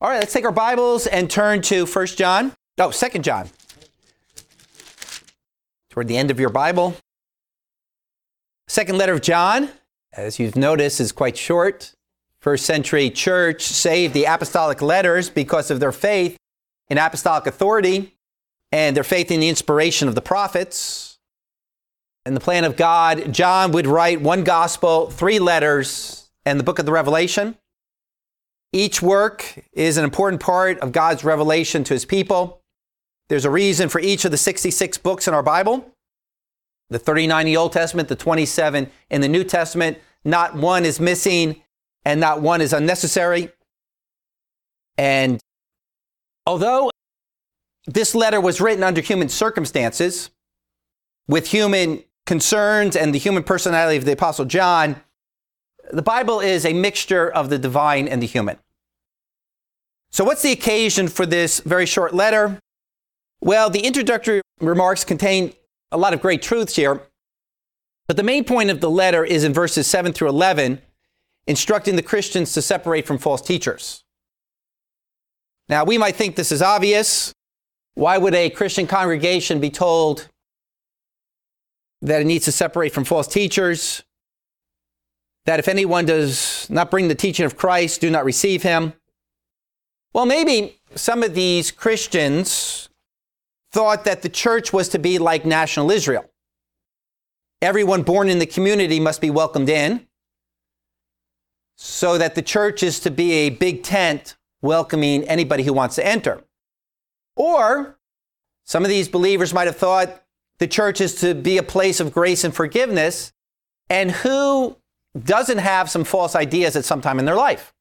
All right, let's take our Bibles and turn to 2 John. Toward the end of your Bible. Second letter of John, as you've noticed, is quite short. First century church saved the apostolic letters because of their faith in apostolic authority and their faith in the inspiration of the prophets. In the plan of God, John would write one gospel, 3 letters, and the book of the Revelation. Each work is an important part of God's revelation to his people. There's a reason for each of the 66 books in our Bible. The 39 in the Old Testament, the 27 in the New Testament. Not one is missing and not one is unnecessary. And although this letter was written under human circumstances, with human concerns and the human personality of the Apostle John, the Bible is a mixture of the divine and the human. So what's the occasion for this very short letter? Well, the introductory remarks contain a lot of great truths here, but the main point of the letter is in verses 7 through 11, instructing the Christians to separate from false teachers. Now, we might think this is obvious. Why would a Christian congregation be told that it needs to separate from false teachers? That if anyone does not bring the teaching of Christ, do not receive him. Well, maybe some of these Christians thought that the church was to be like national Israel. Everyone born in the community must be welcomed in, so that the church is to be a big tent welcoming anybody who wants to enter. Or some of these believers might have thought the church is to be a place of grace and forgiveness, and who doesn't have some false ideas at some time in their life.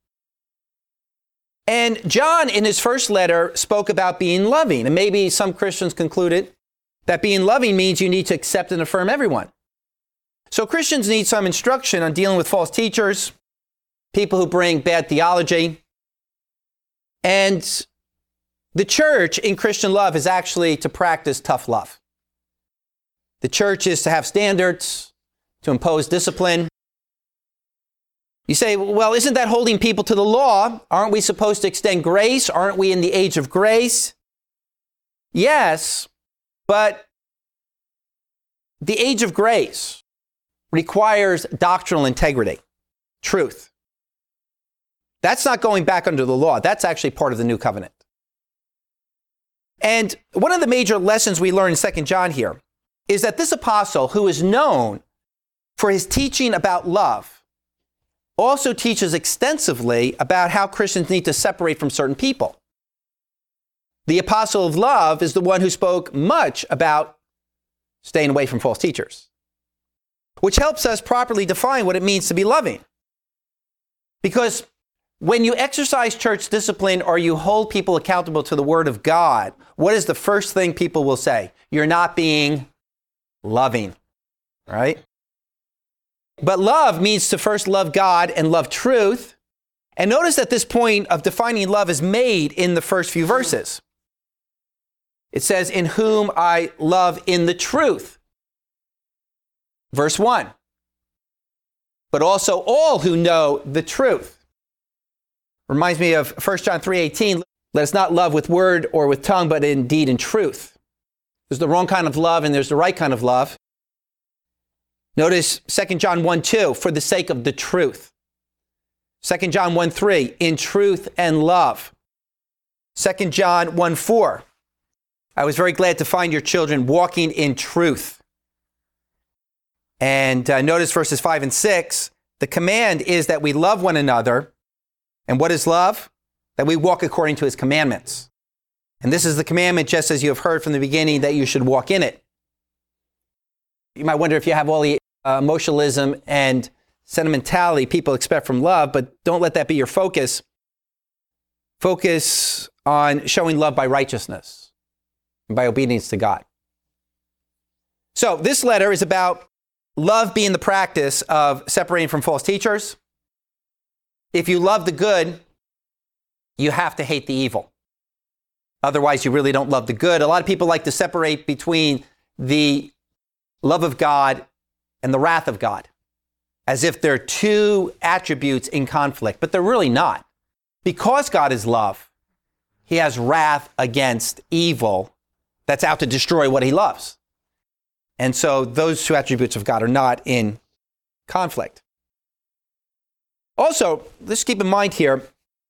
And John, in his first letter, spoke about being loving. And maybe some Christians concluded that being loving means you need to accept and affirm everyone. So Christians need some instruction on dealing with false teachers, people who bring bad theology. And the church in Christian love is actually to practice tough love. The church is to have standards, to impose discipline. You say, well, isn't that holding people to the law? Aren't we supposed to extend grace? Aren't we in the age of grace? Yes, but the age of grace requires doctrinal integrity, truth. That's not going back under the law. That's actually part of the new covenant. And one of the major lessons we learn in 2 John here is that this apostle, who is known for his teaching about love, also teaches extensively about how Christians need to separate from certain people. The apostle of love is the one who spoke much about staying away from false teachers, which helps us properly define what it means to be loving. Because when you exercise church discipline or you hold people accountable to the Word of God, what is the first thing people will say? You're not being loving, right? But love means to first love God and love truth. And notice that this point of defining love is made in the first few verses. It says, in whom I love in the truth. Verse 1. But also all who know the truth. Reminds me of 1 John 3:18. Let us not love with word or with tongue, but in deed and truth. There's the wrong kind of love and there's the right kind of love. Notice 2 John 1:2, for the sake of the truth. 2 John 1:3, in truth and love. 2 John 1:4, I was very glad to find your children walking in truth. And notice verses 5 and 6, the command is that we love one another. And what is love? That we walk according to his commandments. And this is the commandment, just as you have heard from the beginning, that you should walk in it. You might wonder if you have all the emotionalism and sentimentality people expect from love, but don't let that be your focus. Focus on showing love by righteousness and by obedience to God. So this letter is about love being the practice of separating from false teachers. If you love the good, you have to hate the evil. Otherwise, you really don't love the good. A lot of people like to separate between the love of God and the wrath of God, as if they're two attributes in conflict, but they're really not. Because God is love, he has wrath against evil that's out to destroy what he loves. And so those two attributes of God are not in conflict. Also, let's keep in mind here,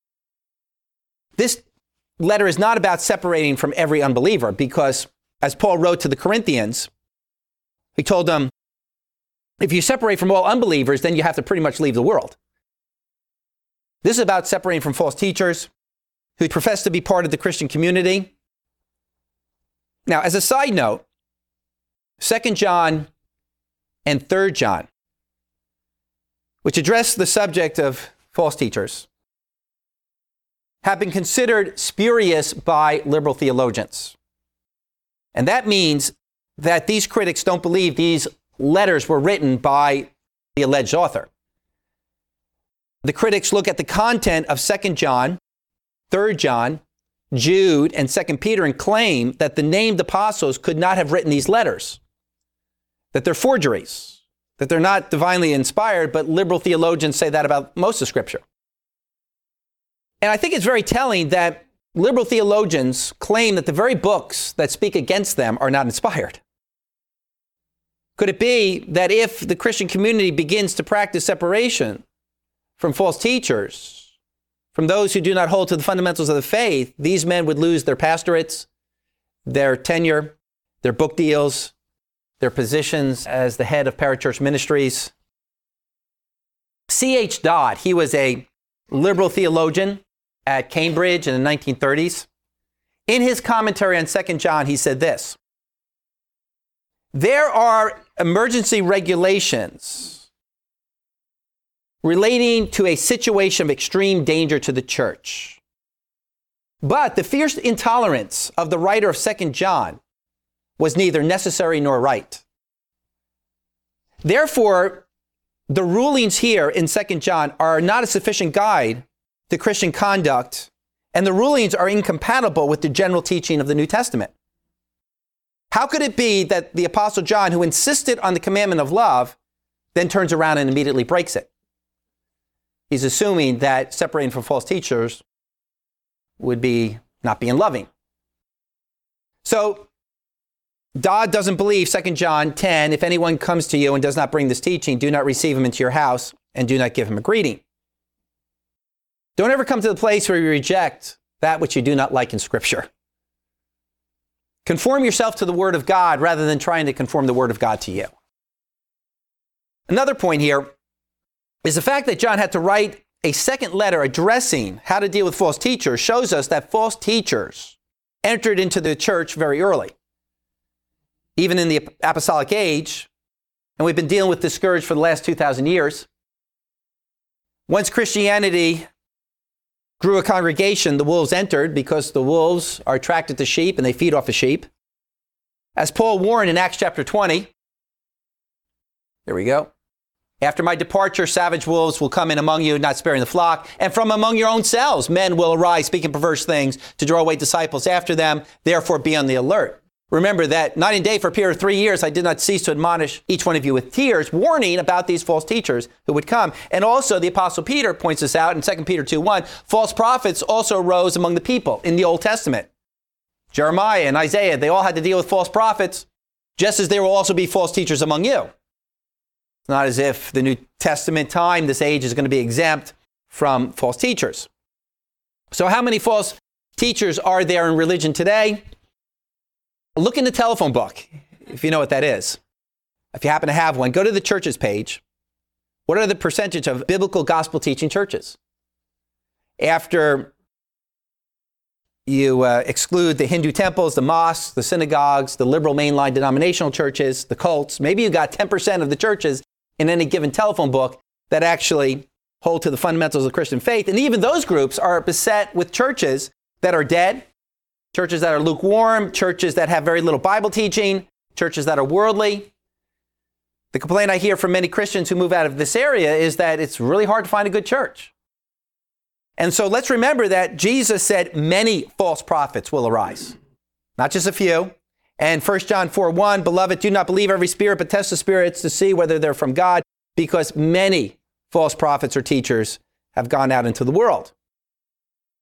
this letter is not about separating from every unbeliever, because as Paul wrote to the Corinthians, he told them, if you separate from all unbelievers, then you have to pretty much leave the world. This is about separating from false teachers who profess to be part of the Christian community. Now, as a side note, 2 John and 3 John, which address the subject of false teachers, have been considered spurious by liberal theologians. And that means that these critics don't believe these letters were written by the alleged author. The critics look at the content of 2 John, 3 John, Jude, and 2 Peter and claim that the named apostles could not have written these letters, that they're forgeries, that they're not divinely inspired, but liberal theologians say that about most of Scripture. And I think it's very telling that liberal theologians claim that the very books that speak against them are not inspired. Could it be that if the Christian community begins to practice separation from false teachers, from those who do not hold to the fundamentals of the faith, these men would lose their pastorates, their tenure, their book deals, their positions as the head of parachurch ministries? C.H. Dodd, he was a liberal theologian at Cambridge in the 1930s. In his commentary on 2 John, he said this: there are emergency regulations relating to a situation of extreme danger to the church. But the fierce intolerance of the writer of 2 John was neither necessary nor right. Therefore, the rulings here in 2 John are not a sufficient guide to Christian conduct, and the rulings are incompatible with the general teaching of the New Testament. How could it be that the Apostle John, who insisted on the commandment of love, then turns around and immediately breaks it? He's assuming that separating from false teachers would be not being loving. So Dodd doesn't believe 2 John 10, if anyone comes to you and does not bring this teaching, do not receive him into your house and do not give him a greeting. Don't ever come to the place where you reject that which you do not like in Scripture. Conform yourself to the Word of God rather than trying to conform the Word of God to you. Another point here is the fact that John had to write a second letter addressing how to deal with false teachers shows us that false teachers entered into the church very early, even in the apostolic age, and we've been dealing with this scourge for the last 2,000 years. Once Christianity grew a congregation, the wolves entered because the wolves are attracted to sheep and they feed off the sheep. As Paul warned in Acts chapter 20, there we go. After my departure, savage wolves will come in among you, not sparing the flock. And from among your own selves, men will arise, speaking perverse things to draw away disciples after them. Therefore, be on the alert. Remember that night and day for a period of 3 years, I did not cease to admonish each one of you with tears, warning about these false teachers who would come. And also the Apostle Peter points this out in 2 Peter 2:1. False prophets also arose among the people in the Old Testament. Jeremiah and Isaiah, they all had to deal with false prophets, just as there will also be false teachers among you. It's not as if the New Testament time, this age, is going to be exempt from false teachers. So how many false teachers are there in religion today? Look in the telephone book, if you know what that is. If you happen to have one, go to the churches page. What are the percentage of biblical gospel teaching churches? After you exclude the Hindu temples, the mosques, the synagogues, the liberal mainline denominational churches, the cults, maybe you got 10% of the churches in any given telephone book that actually hold to the fundamentals of Christian faith. And even those groups are beset with churches that are dead, churches that are lukewarm, churches that have very little Bible teaching, churches that are worldly. The complaint I hear from many Christians who move out of this area is that it's really hard to find a good church. And so let's remember that Jesus said many false prophets will arise, not just a few. And 1 John 4:1, beloved, do not believe every spirit, but test the spirits to see whether they're from God, because many false prophets or teachers have gone out into the world.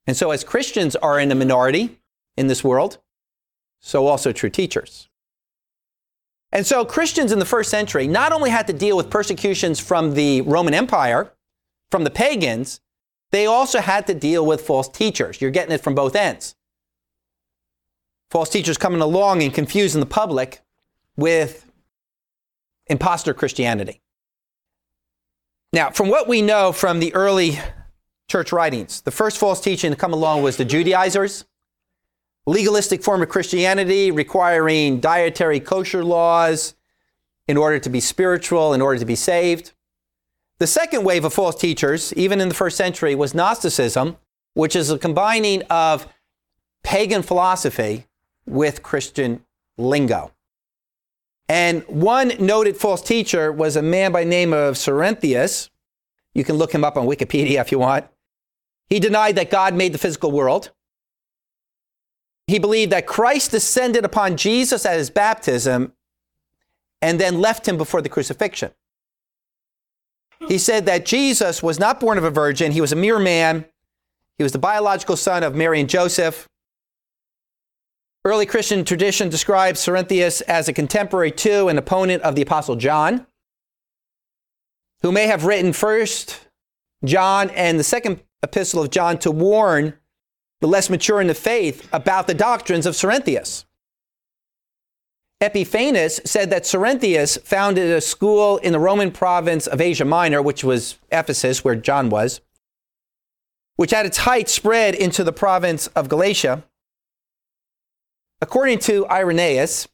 And so as Christians are in a minority in this world, so also true teachers. And so Christians in the first century not only had to deal with persecutions from the Roman Empire, from the pagans, they also had to deal with false teachers. You're getting it from both ends. False teachers coming along and confusing the public with imposter Christianity. Now, from what we know from the early church writings, the first false teaching to come along was the Judaizers, legalistic form of Christianity requiring dietary kosher laws in order to be spiritual, in order to be saved. The second wave of false teachers, even in the first century, was Gnosticism, which is a combining of pagan philosophy with Christian lingo. And one noted false teacher was a man by the name of Cerinthius. You can look him up on Wikipedia if you want. He denied that God made the physical world. He believed that Christ descended upon Jesus at his baptism and then left him before the crucifixion. He said that Jesus was not born of a virgin. He was a mere man. He was the biological son of Mary and Joseph. Early Christian tradition describes Cerinthius as a contemporary to and opponent of the Apostle John, who may have written First John and the second epistle of John to warn the less mature in the faith about the doctrines of Cerinthius. Epiphanes said that Cerinthius founded a school in the Roman province of Asia Minor, which was Ephesus, where John was, which at its height spread into the province of Galatia. According to Irenaeus,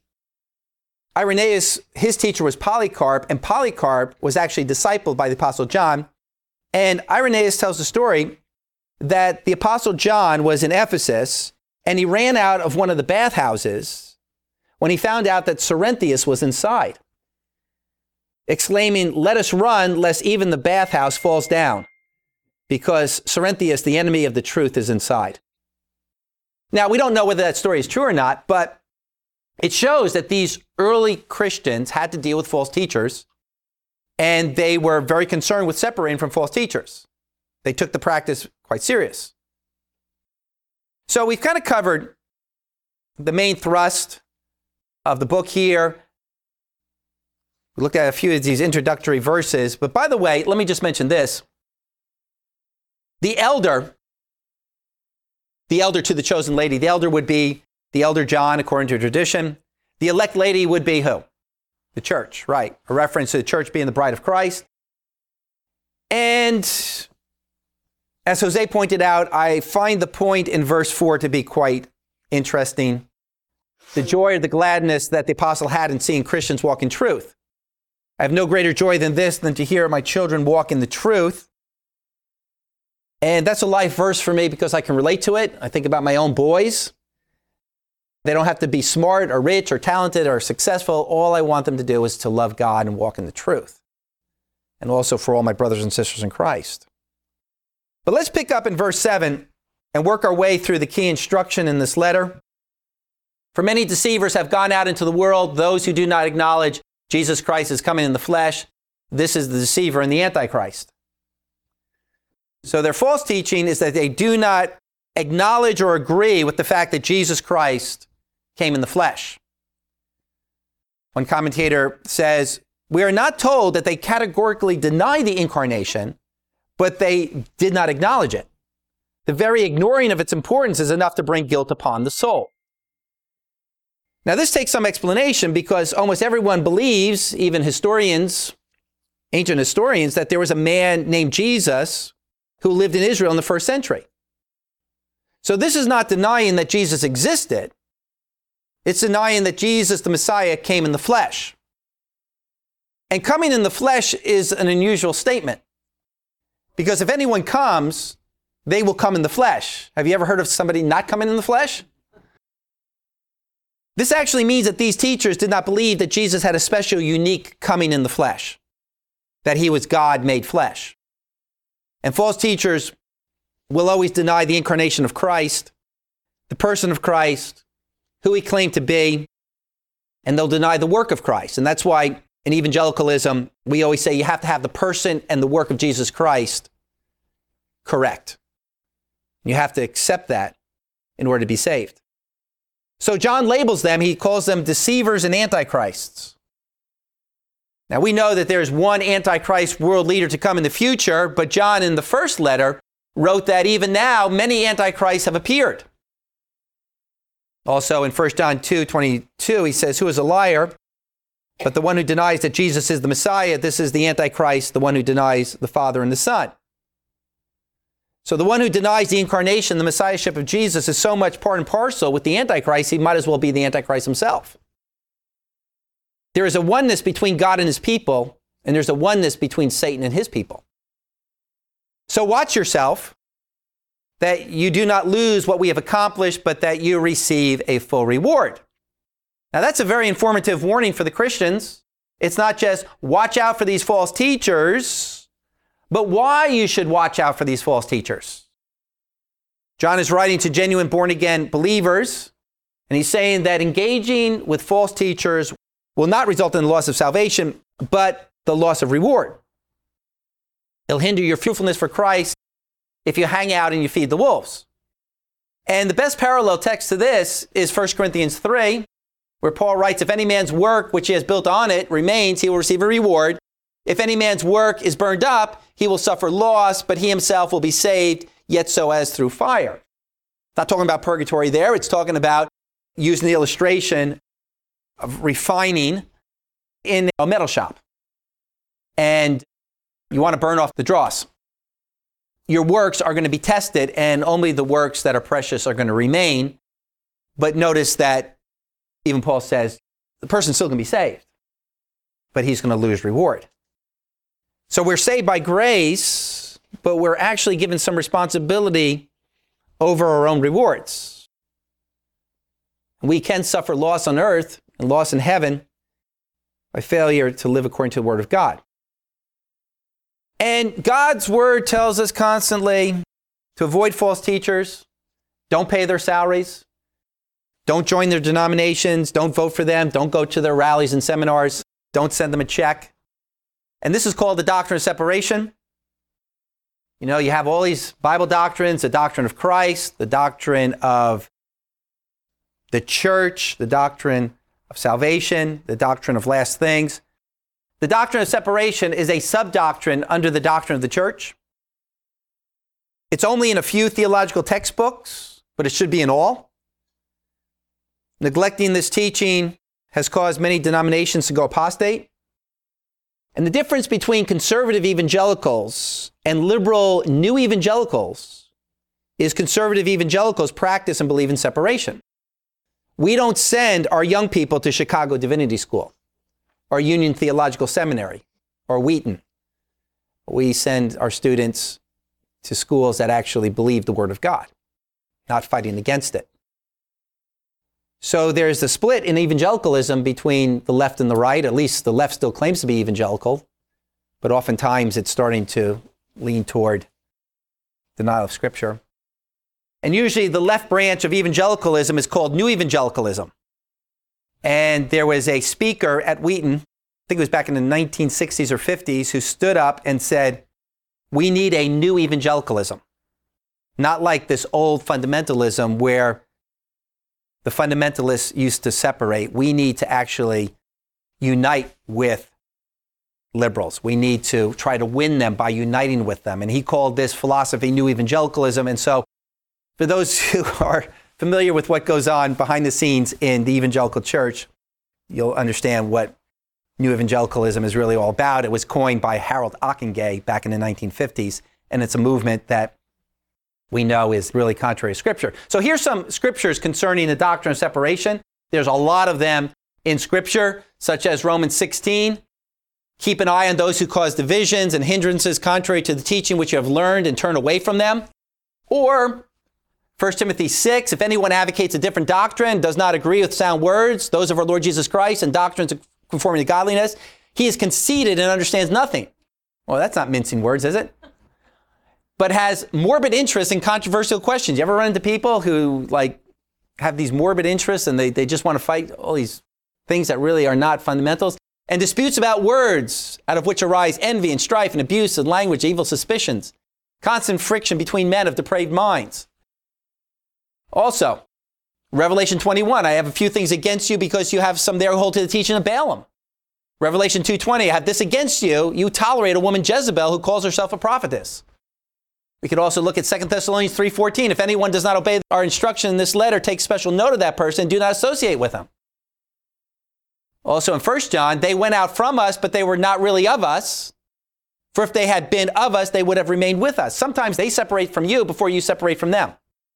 his teacher was Polycarp, and Polycarp was actually discipled by the Apostle John. And Irenaeus tells the story that the Apostle John was in Ephesus, and he ran out of one of the bathhouses when he found out that Cerinthius was inside, exclaiming, "Let us run, lest even the bathhouse falls down, because Cerinthius, the enemy of the truth, is inside." Now, we don't know whether that story is true or not, but it shows that these early Christians had to deal with false teachers, and they were very concerned with separating from false teachers. They took the practice quite serious. So we've kind of covered the main thrust of the book here. We looked at a few of these introductory verses, but by the way, let me just mention this. The elder to the chosen lady, the elder would be the elder John, according to tradition. The elect lady would be who? The church, right. A reference to the church being the bride of Christ. And as Jose pointed out, I find the point in verse 4 to be quite interesting. The joy or the gladness that the apostle had in seeing Christians walk in truth. I have no greater joy than this, than to hear my children walk in the truth. And that's a life verse for me because I can relate to it. I think about my own boys. They don't have to be smart or rich or talented or successful. All I want them to do is to love God and walk in the truth. And also for all my brothers and sisters in Christ. But let's pick up in verse 7 and work our way through the key instruction in this letter. For many deceivers have gone out into the world, those who do not acknowledge Jesus Christ is coming in the flesh. This is the deceiver and the Antichrist. So their false teaching is that they do not acknowledge or agree with the fact that Jesus Christ came in the flesh. One commentator says, we are not told that they categorically deny the incarnation, but they did not acknowledge it. The very ignoring of its importance is enough to bring guilt upon the soul. Now, this takes some explanation because almost everyone believes, even historians, ancient historians, that there was a man named Jesus who lived in Israel in the first century. So this is not denying that Jesus existed. It's denying that Jesus, the Messiah, came in the flesh. And coming in the flesh is an unusual statement. Because if anyone comes, they will come in the flesh. Have you ever heard of somebody not coming in the flesh? This actually means that these teachers did not believe that Jesus had a special, unique coming in the flesh, that he was God made flesh. And false teachers will always deny the incarnation of Christ, the person of Christ, who he claimed to be, and they'll deny the work of Christ. And that's why in evangelicalism, we always say you have to have the person and the work of Jesus Christ correct. You have to accept that in order to be saved. So John labels them, he calls them deceivers and antichrists. Now we know that there's one antichrist world leader to come in the future, but John in the first letter wrote that even now many antichrists have appeared. Also in 1 John 2:22, he says, "Who is a liar? But the one who denies that Jesus is the Messiah, this is the Antichrist, the one who denies the Father and the Son." So the one who denies the incarnation, the Messiahship of Jesus, is so much part and parcel with the Antichrist, he might as well be the Antichrist himself. There is a oneness between God and his people, and there's a oneness between Satan and his people. So watch yourself, that you do not lose what we have accomplished, but that you receive a full reward. Now that's a very informative warning for the Christians. It's not just watch out for these false teachers, but why you should watch out for these false teachers. John is writing to genuine born-again believers, and he's saying that engaging with false teachers will not result in the loss of salvation, but the loss of reward. It'll hinder your fruitfulness for Christ if you hang out and you feed the wolves. And the best parallel text to this is 1 Corinthians 3, where Paul writes, "If any man's work which he has built on it remains, he will receive a reward. If any man's work is burned up, he will suffer loss, but he himself will be saved, yet so as through fire." It's not talking about purgatory there. It's talking about using the illustration of refining in a metal shop. And you want to burn off the dross. Your works are going to be tested, and only the works that are precious are going to remain. But notice that even Paul says the person's still going to be saved, but he's going to lose reward. So we're saved by grace, but we're actually given some responsibility over our own rewards. We can suffer loss on earth and loss in heaven by failure to live according to the Word of God. And God's Word tells us constantly to avoid false teachers, don't pay their salaries, don't join their denominations, don't vote for them, don't go to their rallies and seminars, don't send them a check. And this is called the doctrine of separation. You know, you have all these Bible doctrines, the doctrine of Christ, the doctrine of the church, the doctrine of salvation, the doctrine of last things. The doctrine of separation is a sub-doctrine under the doctrine of the church. It's only in a few theological textbooks, but it should be in all. Neglecting this teaching has caused many denominations to go apostate. And the difference between conservative evangelicals and liberal new evangelicals is conservative evangelicals practice and believe in separation. We don't send our young people to Chicago Divinity School or Union Theological Seminary or Wheaton. We send our students to schools that actually believe the Word of God, not fighting against it. So there's a split in evangelicalism between the left and the right. At least the left still claims to be evangelical, but oftentimes it's starting to lean toward denial of Scripture. And usually the left branch of evangelicalism is called New Evangelicalism. And there was a speaker at Wheaton, I think it was back in the 1960s or 50s, who stood up and said, we need a new evangelicalism. Not like this old fundamentalism where the fundamentalists used to separate. We need to actually unite with liberals. We need to try to win them by uniting with them. And he called this philosophy New Evangelicalism. And so for those who are familiar with what goes on behind the scenes in the evangelical church, you'll understand what New Evangelicalism is really all about. It was coined by Harold Ockenga back in the 1950s, and it's a movement that we know is really contrary to Scripture. So here's some scriptures concerning the doctrine of separation. There's a lot of them in Scripture, such as Romans 16. Keep an eye on those who cause divisions and hindrances contrary to the teaching which you have learned, and turn away from them. Or 1 Timothy 6, if anyone advocates a different doctrine, does not agree with sound words, those of our Lord Jesus Christ, and doctrines conforming to godliness, he is conceited and understands nothing. Well, that's not mincing words, is it? But has morbid interest in controversial questions. You ever run into people who have these morbid interests and they just want to fight all these things that really are not fundamentals? And disputes about words, out of which arise envy and strife and abuse and language, evil suspicions, constant friction between men of depraved minds. Also, Revelation 21, I have a few things against you because you have some there who hold to the teaching of Balaam. Revelation 2:20, I have this against you. You tolerate a woman Jezebel who calls herself a prophetess. We could also look at 2 Thessalonians 3:14. If anyone does not obey our instruction in this letter, take special note of that person. Do not associate with him. Also in 1 John, they went out from us, but they were not really of us. For if they had been of us, they would have remained with us. Sometimes they separate from you before you separate from them.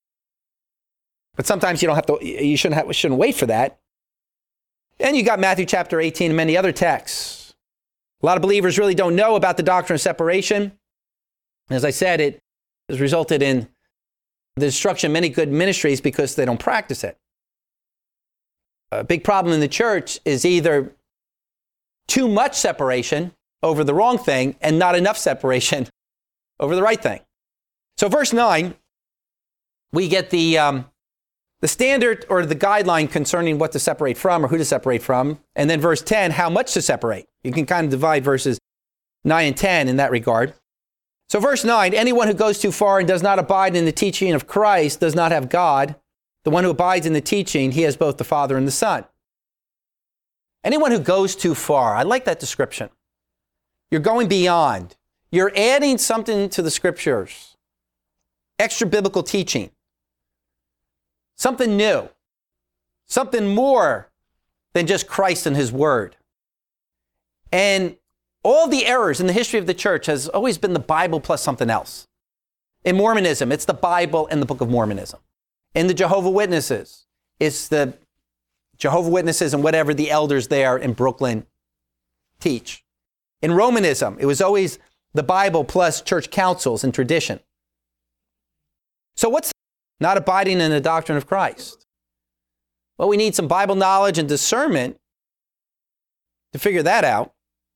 But sometimes you shouldn't wait for that. And you got Matthew chapter 18 and many other texts. A lot of believers really don't know about the doctrine of separation. As I said, it has resulted in the destruction of many good ministries because they don't practice it. A big problem in the church is either too much separation over the wrong thing and not enough separation over the right thing. So verse 9, we get the standard or the guideline concerning what to separate from or who to separate from. And then verse 10, how much to separate. You can kind of divide verses 9 and 10 in that regard. So verse 9, anyone who goes too far and does not abide in the teaching of Christ does not have God. The one who abides in the teaching, he has both the Father and the Son. Anyone who goes too far, I like that description. You're going beyond. You're adding something to the scriptures. Extra biblical teaching. Something new. Something more than just Christ and his word. And all the errors in the history of the church has always been the Bible plus something else. In Mormonism, it's the Bible and the Book of Mormonism. In the Jehovah's Witnesses, it's the Jehovah's Witnesses and whatever the elders there in Brooklyn teach. In Romanism, it was always the Bible plus church councils and tradition. So what's not abiding in the doctrine of Christ? Well, we need some Bible knowledge and discernment to figure that out.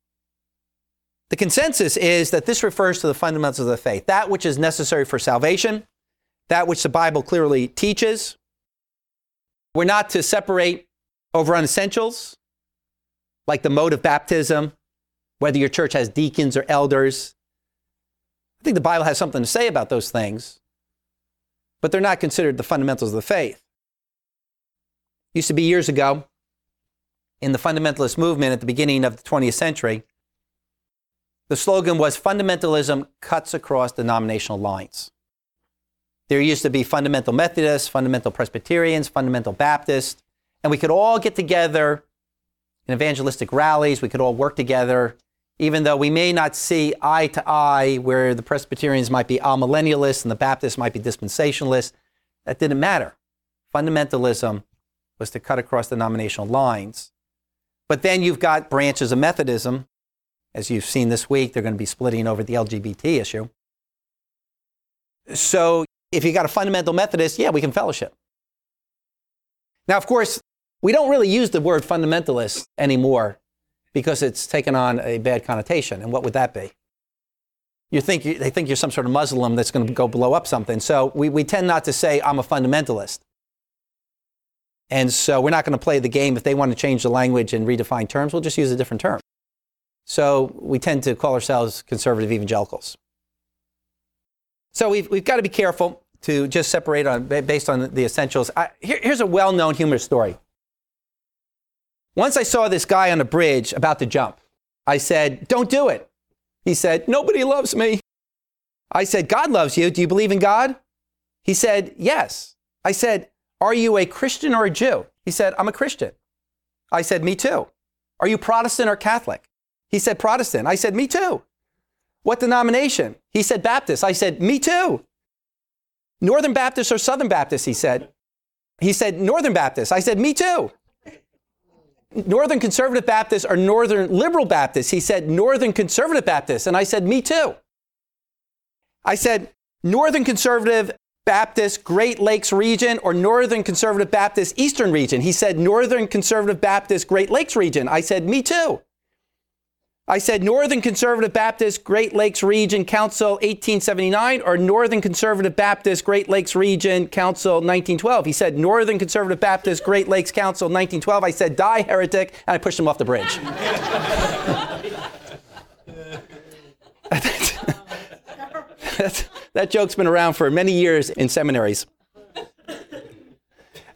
The consensus is that this refers to the fundamentals of the faith, that which is necessary for salvation, that which the Bible clearly teaches. We're not to separate over unessentials, like the mode of baptism, whether your church has deacons or elders. I think the Bible has something to say about those things, but they're not considered the fundamentals of the faith. Used to be years ago, in the fundamentalist movement at the beginning of the 20th century, the slogan was fundamentalism cuts across denominational lines. There used to be fundamental Methodists, fundamental Presbyterians, fundamental Baptists, and we could all get together in evangelistic rallies. We could all work together, even though we may not see eye to eye, where the Presbyterians might be amillennialists and the Baptists might be dispensationalists. That didn't matter. Fundamentalism was to cut across denominational lines. But then you've got branches of Methodism. As you've seen this week, they're going to be splitting over the LGBT issue. So if you got a fundamental Methodist, yeah, we can fellowship. Now, of course, we don't really use the word fundamentalist anymore because it's taken on a bad connotation. And what would that be? They think you're some sort of Muslim that's going to go blow up something. So we tend not to say, I'm a fundamentalist. And so we're not going to play the game. If they want to change the language and redefine terms, we'll just use a different term. So we tend to call ourselves conservative evangelicals. So we've got to be careful to just separate based on the essentials. Here's a well-known humorous story. Once I saw this guy on a bridge about to jump. I said, don't do it. He said, nobody loves me. I said, God loves you. Do you believe in God? He said, yes. I said, are you a Christian or a Jew? He said, I'm a Christian. I said, me too. Are you Protestant or Catholic? He said, Protestant. I said, me too. What denomination? He said, Baptist. I said, me too. Northern Baptist or Southern Baptist, he said. He said, Northern Baptist. I said, me too. Northern Conservative Baptist or Northern Liberal Baptist? He said, Northern Conservative Baptist. And I said, me too. I said, Northern Conservative Baptist Great Lakes region or Northern Conservative Baptist Eastern region? He said, Northern Conservative Baptist Great Lakes region. I said, me too. I said, Northern Conservative Baptist Great Lakes Region Council 1879 or Northern Conservative Baptist Great Lakes Region Council 1912. He said, Northern Conservative Baptist Great Lakes Council 1912. I said, die, heretic, and I pushed him off the bridge. That joke's been around for many years in seminaries.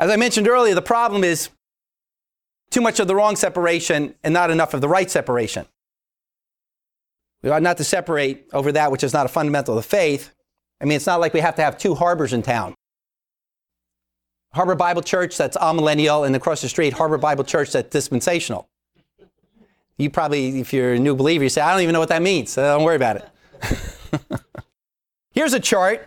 As I mentioned earlier, the problem is too much of the wrong separation and not enough of the right separation. We ought not to separate over that which is not a fundamental of the faith. I mean, it's not like we have to have two harbors in town. Harbor Bible Church, that's amillennial, and across the street, Harbor Bible Church, that's dispensational. You probably, if you're a new believer, you say, I don't even know what that means, so don't worry about it. Here's a chart.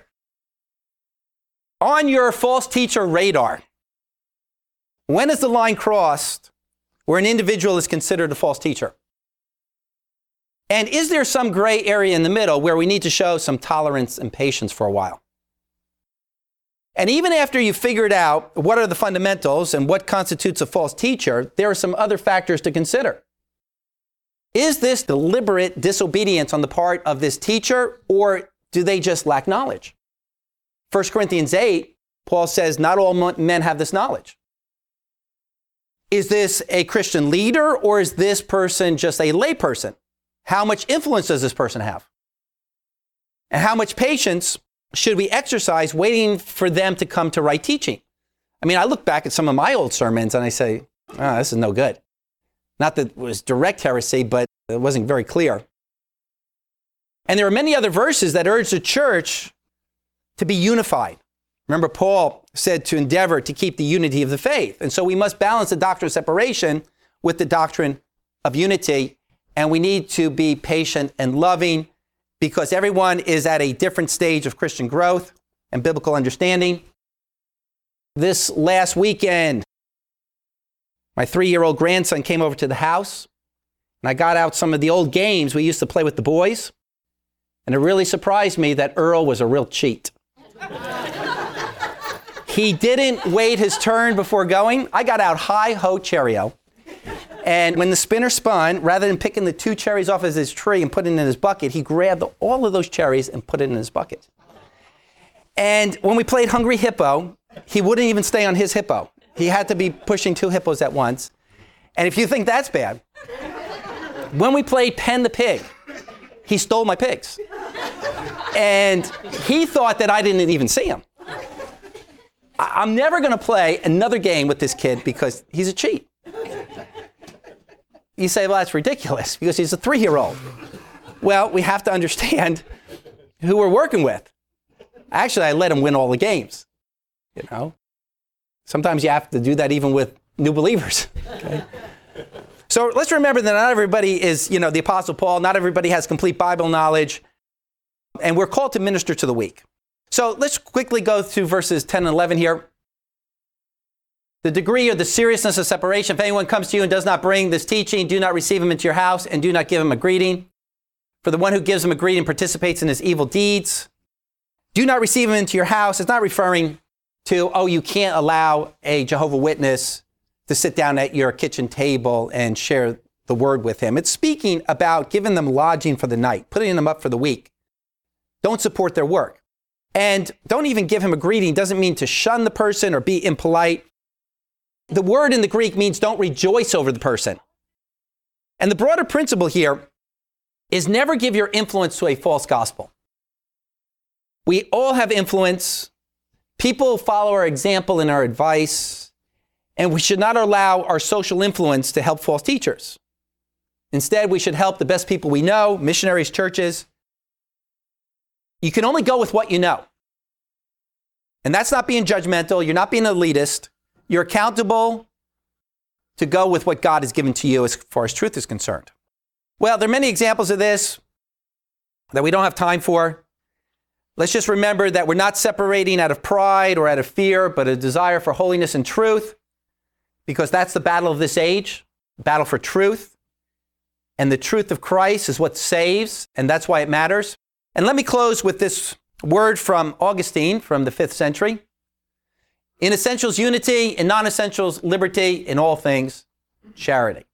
On your false teacher radar, when is the line crossed where an individual is considered a false teacher? And is there some gray area in the middle where we need to show some tolerance and patience for a while? And even after you've figured out what are the fundamentals and what constitutes a false teacher, there are some other factors to consider. Is this deliberate disobedience on the part of this teacher, or do they just lack knowledge? 1 Corinthians 8, Paul says, not all men have this knowledge. Is this a Christian leader, or is this person just a lay person? How much influence does this person have? And how much patience should we exercise waiting for them to come to right teaching? I mean, I look back at some of my old sermons and I say, oh, this is no good. Not that it was direct heresy, but it wasn't very clear. And there are many other verses that urge the church to be unified. Remember, Paul said to endeavor to keep the unity of the faith. And so we must balance the doctrine of separation with the doctrine of unity. And we need to be patient and loving because everyone is at a different stage of Christian growth and biblical understanding. This last weekend, my 3-year-old grandson came over to the house, and I got out some of the old games we used to play with the boys. And it really surprised me that Earl was a real cheat. He didn't wait his turn before going. I got out Hi-Ho Cherry-O. And when the spinner spun, rather than picking the 2 cherries off of his tree and putting it in his bucket, he grabbed all of those cherries and put it in his bucket. And when we played Hungry Hippo, he wouldn't even stay on his hippo. He had to be pushing 2 hippos at once. And if you think that's bad, when we played Pen the Pig, he stole my pigs. And he thought that I didn't even see him. I'm never going to play another game with this kid because he's a cheat. You say, well, that's ridiculous because he's a 3-year-old. Well, we have to understand who we're working with. Actually, I let him win all the games. You know, sometimes you have to do that even with new believers. Okay? So let's remember that not everybody is, the Apostle Paul. Not everybody has complete Bible knowledge. And we're called to minister to the weak. So let's quickly go through verses 10 and 11 here. The degree or the seriousness of separation. If anyone comes to you and does not bring this teaching, do not receive him into your house and do not give him a greeting. For the one who gives him a greeting participates in his evil deeds. Do not receive him into your house. It's not referring to, you can't allow a Jehovah's Witness to sit down at your kitchen table and share the word with him. It's speaking about giving them lodging for the night, putting them up for the week. Don't support their work. And don't even give him a greeting. Doesn't mean to shun the person or be impolite. The word in the Greek means don't rejoice over the person. And the broader principle here is never give your influence to a false gospel. We all have influence. People follow our example and our advice. And we should not allow our social influence to help false teachers. Instead, we should help the best people we know, missionaries, churches. You can only go with what you know. And that's not being judgmental. You're not being elitist. You're accountable to go with what God has given to you as far as truth is concerned. Well, there are many examples of this that we don't have time for. Let's just remember that we're not separating out of pride or out of fear, but a desire for holiness and truth, because that's the battle of this age, battle for truth. And the truth of Christ is what saves, and that's why it matters. And let me close with this word from Augustine from the 5th century. In essentials, unity. In non-essentials, liberty. In all things, charity.